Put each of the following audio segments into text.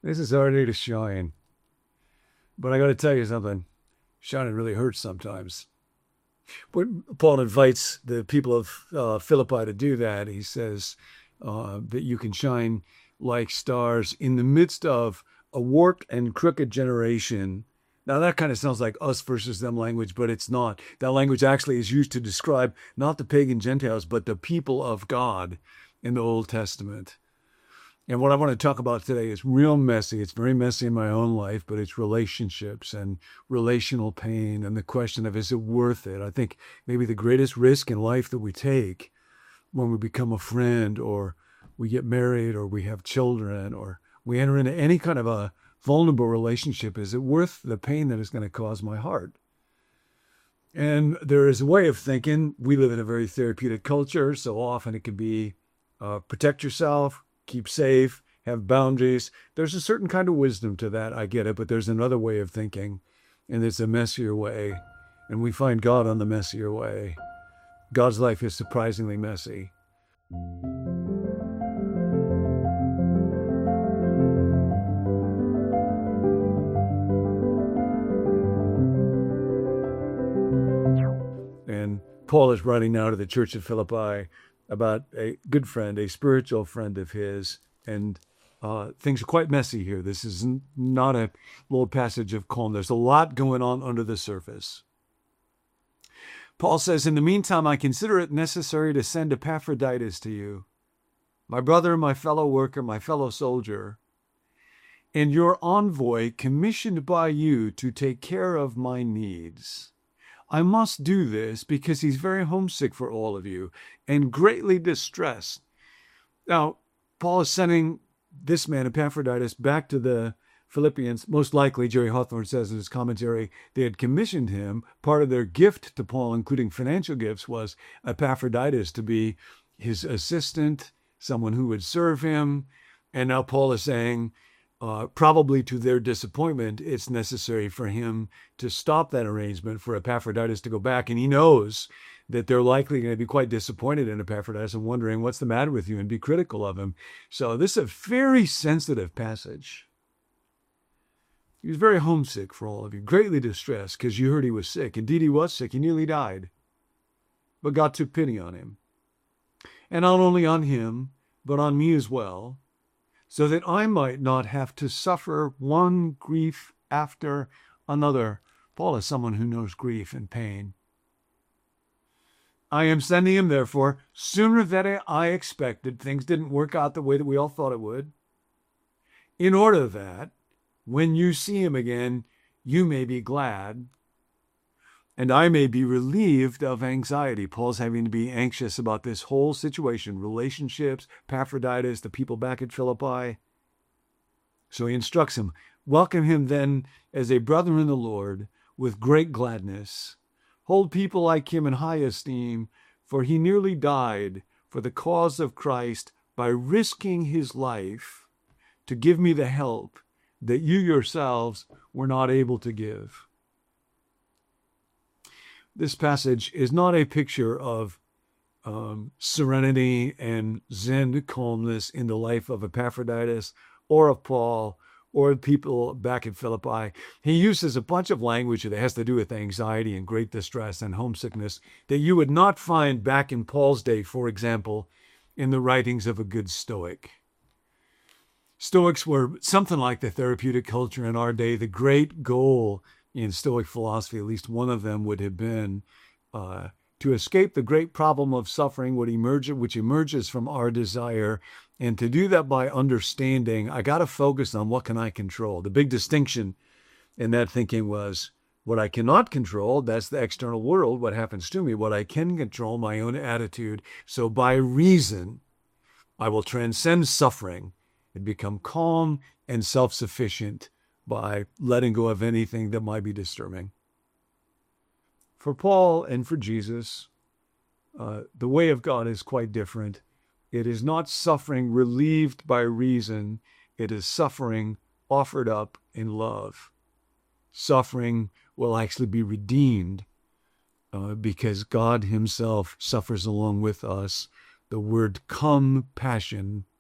This is our day to shine. But I got to tell you something. Shining really hurts sometimes. But Paul invites the people of Philippi to do that. He says that you can shine like stars in the midst of a warped and crooked generation. Now, that kind of sounds like us versus them language, but it's not. That language actually is used to describe not the pagan Gentiles, but the people of God in the Old Testament. And what I want to talk about today is real messy. It's very messy in my own life, but it's relationships and relational pain and the question of, is it worth it? I think maybe the greatest risk in life that we take when we become a friend or we get married or we have children or we enter into any kind of a vulnerable relationship, is it worth the pain that it's going to cause my heart? And there is a way of thinking. We live in a very therapeutic culture, so often it can be protect yourself, keep safe, have boundaries. There's a certain kind of wisdom to that. I get it, but there's another way of thinking, and it's a messier way. And we find God on the messier way. God's life is surprisingly messy. And Paul is writing now to the church of Philippi about a good friend, a spiritual friend of his, and things are quite messy here. This is not a little passage of calm. There's a lot going on under the surface. Paul says, in the meantime, I consider it necessary to send Epaphroditus to you, my brother, my fellow worker, my fellow soldier, and your envoy commissioned by you to take care of my needs. I must do this because he's very homesick for all of you and greatly distressed. Now, Paul is sending this man, Epaphroditus, back to the Philippians. Most likely, Jerry Hawthorne says in his commentary, they had commissioned him. Part of their gift to Paul, including financial gifts, was Epaphroditus to be his assistant, someone who would serve him. And now Paul is saying, probably to their disappointment, it's necessary for him to stop that arrangement for Epaphroditus to go back. And he knows that they're likely going to be quite disappointed in Epaphroditus and wondering what's the matter with you and be critical of him. So this is a very sensitive passage. He was very homesick for all of you, greatly distressed because you heard he was sick. Indeed, he was sick. He nearly died. But God took pity on him. And not only on him, but on me as well, so that I might not have to suffer one grief after another. Paul is someone who knows grief and pain. I am sending him, therefore, sooner than I expected. Things didn't work out the way that we all thought it would. In order that, when you see him again, you may be glad, and I may be relieved of anxiety. Paul's having to be anxious about this whole situation, relationships, Epaphroditus, the people back at Philippi. So he instructs him, welcome him then as a brother in the Lord with great gladness. Hold people like him in high esteem, for he nearly died for the cause of Christ by risking his life to give me the help that you yourselves were not able to give. This passage is not a picture of serenity and Zen calmness in the life of Epaphroditus or of Paul or the people back in Philippi. He uses a bunch of language that has to do with anxiety and great distress and homesickness that you would not find back in Paul's day, for example, in the writings of a good Stoic. Stoics were something like the therapeutic culture in our day. The great goal in Stoic philosophy, at least one of them would have been to escape the great problem of suffering, which emerges from our desire, and to do that by understanding, I got to focus on what can I control. The big distinction in that thinking was what I cannot control, that's the external world, what happens to me. What I can control, my own attitude. So by reason, I will transcend suffering and become calm and self-sufficient by letting go of anything that might be disturbing. For Paul and for Jesus, the way of God is quite different. It is not suffering relieved by reason. It is suffering offered up in love. Suffering will actually be redeemed because God himself suffers along with us. The word compassion,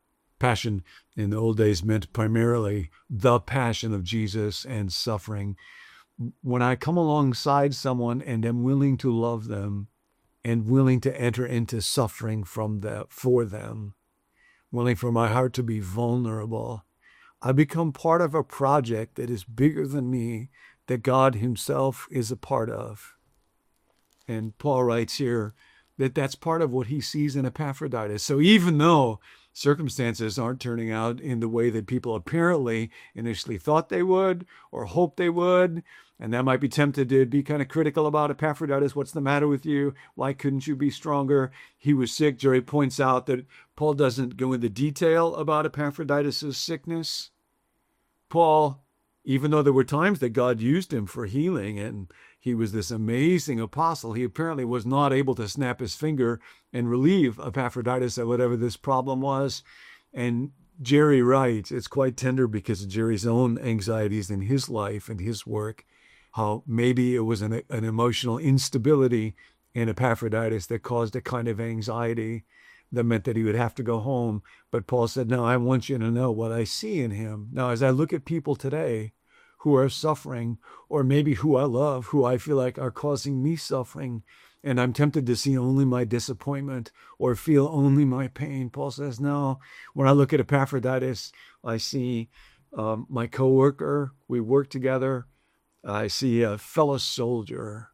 Passion in the old days meant primarily the passion of Jesus and suffering. When I come alongside someone and am willing to love them and willing to enter into suffering for them, willing for my heart to be vulnerable, I become part of a project that is bigger than me, that God himself is a part of. And Paul writes here that that's part of what he sees in Epaphroditus. So even though circumstances aren't turning out in the way that people apparently initially thought they would or hoped they would, and that might be tempted to be kind of critical about Epaphroditus. What's the matter with you? Why couldn't you be stronger? He was sick. Jerry points out that Paul doesn't go into detail about Epaphroditus' sickness. Paul, even though there were times that God used him for healing and he was this amazing apostle, he apparently was not able to snap his finger and relieve Epaphroditus of whatever this problem was. And Jerry writes, it's quite tender because of Jerry's own anxieties in his life and his work, how maybe it was an emotional instability in Epaphroditus that caused a kind of anxiety that meant that he would have to go home. But Paul said, no, I want you to know what I see in him. Now, as I look at people today who are suffering, or maybe who I love, who I feel like are causing me suffering, and I'm tempted to see only my disappointment or feel only my pain, Paul says, no, when I look at Epaphroditus, I see my coworker, we work together, I see a fellow soldier.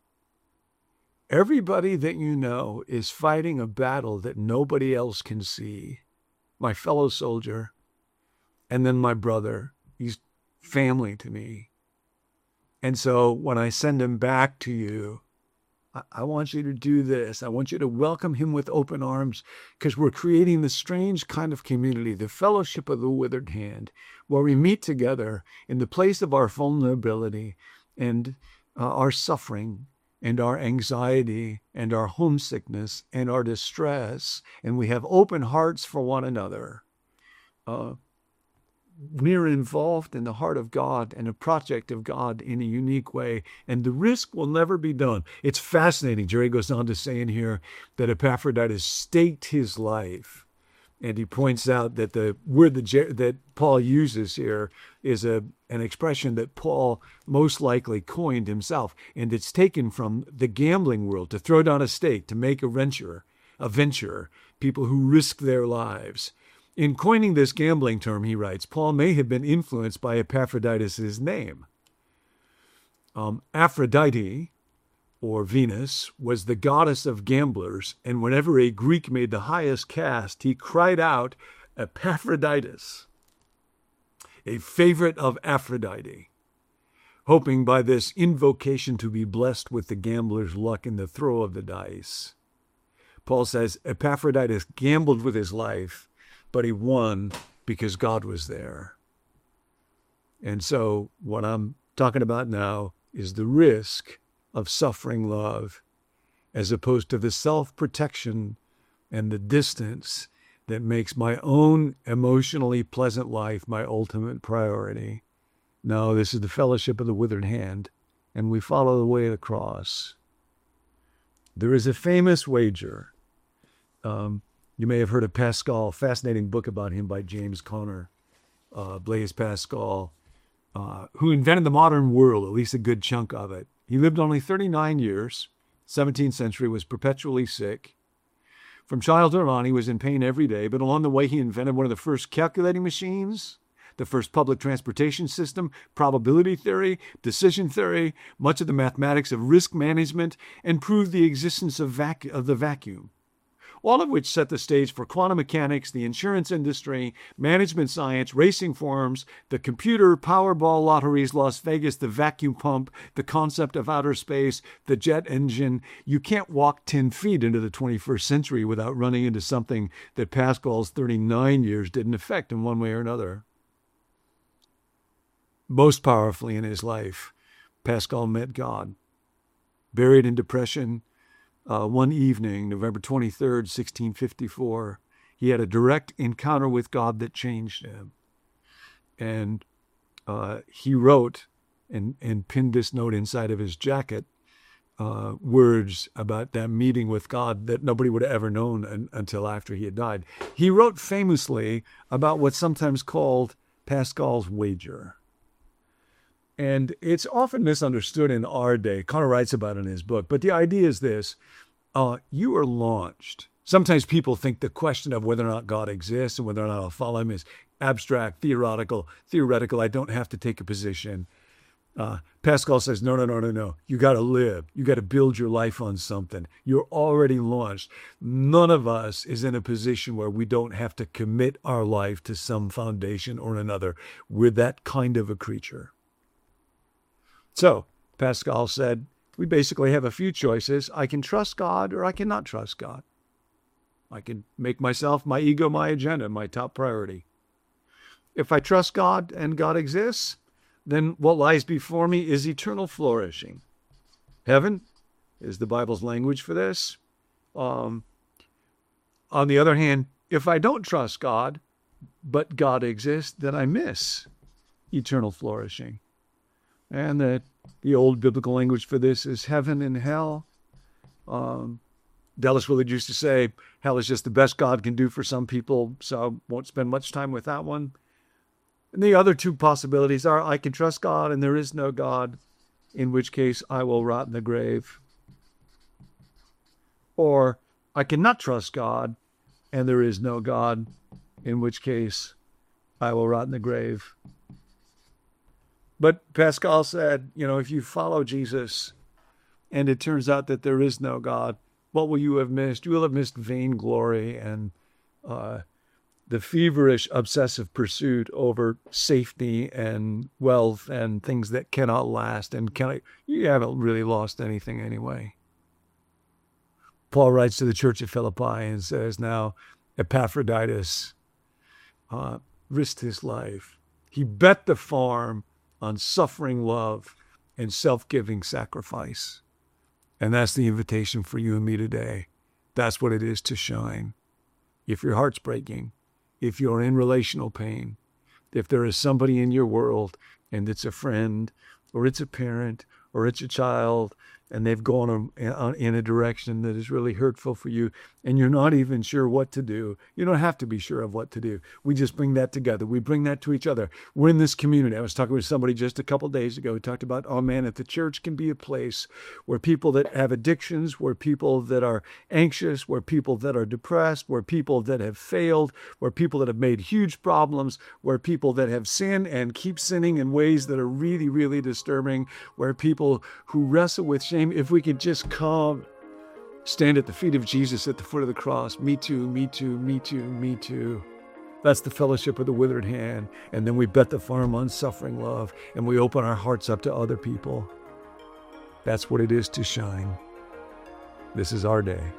Everybody that you know is fighting a battle that nobody else can see. My fellow soldier, and then my brother. He's family to me. And so when I send him back to you, I want you to do this. I want you to welcome him with open arms, because we're creating this strange kind of community, the fellowship of the withered hand, where we meet together in the place of our vulnerability and our suffering and our anxiety and our homesickness and our distress, and we have open hearts for one another. We're involved in the heart of God and a project of God in a unique way, and the risk will never be done. It's fascinating. Jerry goes on to say in here that Epaphroditus staked his life, and he points out that the word that Paul uses here is an expression that Paul most likely coined himself, and it's taken from the gambling world, to throw down a stake, to make a venture, people who risk their lives. In coining this gambling term, he writes, Paul may have been influenced by Epaphroditus' name. Aphrodite, or Venus, was the goddess of gamblers, and whenever a Greek made the highest cast, he cried out, Epaphroditus, a favorite of Aphrodite, hoping by this invocation to be blessed with the gambler's luck in the throw of the dice. Paul says Epaphroditus gambled with his life, but he won because God was there. And so what I'm talking about now is the risk of suffering love, as opposed to the self-protection and the distance that makes my own emotionally pleasant life my ultimate priority. No, this is the fellowship of the withered hand, and we follow the way of the cross. There is a famous wager. You may have heard of Pascal, fascinating book about him by James Conner, Blaise Pascal, who invented the modern world, at least a good chunk of it. He lived only 39 years, 17th century, was perpetually sick. From childhood on, he was in pain every day, but along the way, he invented one of the first calculating machines, the first public transportation system, probability theory, decision theory, much of the mathematics of risk management, and proved the existence of the vacuum. All of which set the stage for quantum mechanics, the insurance industry, management science, racing forums, the computer, Powerball lotteries, Las Vegas, the vacuum pump, the concept of outer space, the jet engine. You can't walk 10 feet into the 21st century without running into something that Pascal's 39 years didn't affect in one way or another. Most powerfully in his life, Pascal met God. Buried in depression, one evening, November 23rd, 1654, he had a direct encounter with God that changed him. And he wrote and pinned this note inside of his jacket, words about that meeting with God that nobody would have ever known until after he had died. He wrote famously about what's sometimes called Pascal's wager. And it's often misunderstood in our day. Connor writes about it in his book. But the idea is this. You are launched. Sometimes people think the question of whether or not God exists and whether or not I'll follow him is abstract, theoretical. I don't have to take a position. Pascal says, no. You got to live. You got to build your life on something. You're already launched. None of us is in a position where we don't have to commit our life to some foundation or another. We're that kind of a creature. So Pascal said, we basically have a few choices. I can trust God or I cannot trust God. I can make myself, my ego, my agenda, my top priority. If I trust God and God exists, then what lies before me is eternal flourishing. Heaven is the Bible's language for this. On the other hand, if I don't trust God, but God exists, then I miss eternal flourishing. And the old biblical language for this is heaven and hell. Dallas Willard used to say, hell is just the best God can do for some people, so I won't spend much time with that one. And the other two possibilities are I can trust God and there is no God, in which case I will rot in the grave. Or I cannot trust God and there is no God, in which case I will rot in the grave. But Pascal said, if you follow Jesus and it turns out that there is no God, what will you have missed? You will have missed vainglory and the feverish, obsessive pursuit over safety and wealth and things that cannot last. And you haven't really lost anything anyway. Paul writes to the church at Philippi and says, now Epaphroditus risked his life. He bet the farm on suffering love and self-giving sacrifice. And that's the invitation for you and me today. That's what it is to shine. If your heart's breaking, if you're in relational pain, if there is somebody in your world and it's a friend or it's a parent or it's a child and they've gone in a direction that is really hurtful for you and you're not even sure what to do, you don't have to be sure of what to do. We just bring that together. We bring that to each other. We're in this community. I was talking with somebody just a couple of days ago who talked about, if the church can be a place where people that have addictions, where people that are anxious, where people that are depressed, where people that have failed, where people that have made huge problems, where people that have sinned and keep sinning in ways that are really, really disturbing, where people who wrestle with shame, if we could just come, stand at the feet of Jesus at the foot of the cross, me too, me too, me too, me too. That's the fellowship of the withered hand. And then we bet the farm on suffering love and we open our hearts up to other people. That's what it is to shine. This is our day.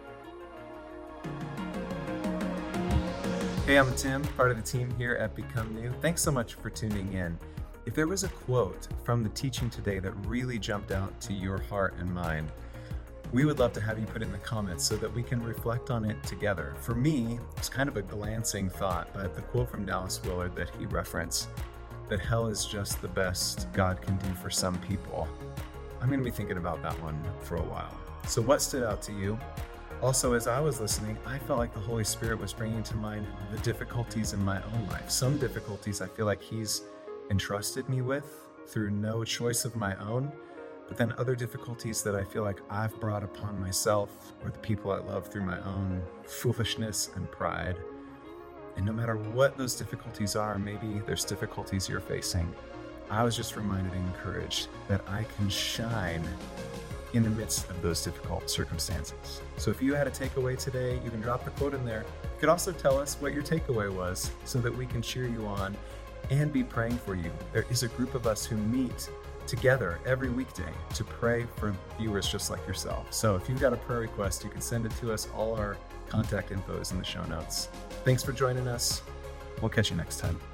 Hey, I'm Tim, part of the team here at Become New. Thanks so much for tuning in. If there was a quote from the teaching today that really jumped out to your heart and mind, we would love to have you put it in the comments so that we can reflect on it together. For me, it's kind of a glancing thought, but the quote from Dallas Willard that he referenced, that hell is just the best God can do for some people. I'm going to be thinking about that one for a while. So what stood out to you? Also, as I was listening, I felt like the Holy Spirit was bringing to mind the difficulties in my own life. Some difficulties I feel like He's entrusted me with through no choice of my own, but then other difficulties that I feel like I've brought upon myself or the people I love through my own foolishness and pride. And no matter what those difficulties are, maybe there's difficulties you're facing, I was just reminded and encouraged that I can shine in the midst of those difficult circumstances. So if you had a takeaway today, you can drop the quote in there. You could also tell us what your takeaway was so that we can cheer you on and be praying for you. There is a group of us who meet together every weekday to pray for viewers just like yourself. So if you've got a prayer request, you can send it to us. All our contact info is in the show notes. Thanks for joining us. We'll catch you next time.